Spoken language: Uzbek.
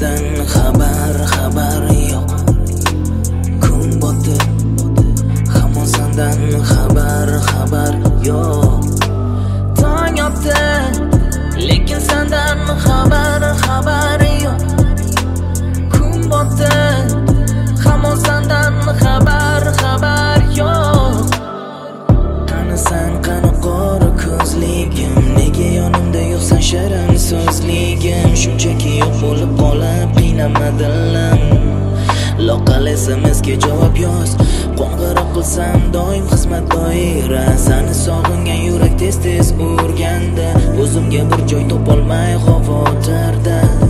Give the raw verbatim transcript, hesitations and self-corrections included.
sendan xabar xabar yo'q. Kun botdi, hamon sendan xabar xabar yo'q. Tong otdi, lekin sendan xabar xabar yo'q. Kun botdi, hamon sendan xabar xabar yo'q. Qani sen, qani qora ko'zligim, nega yonimda yo'qsan shirin so'zligim? Shunchaki yo'q bo'lib qolib qiynama dilim. Loqal S M S ga javob yoz, qo'ng'iroq qilsam doim xizmat doira. Seni sog'ingan yurak tez tez urganda, o'zimga bir joy topolmay xavotirda.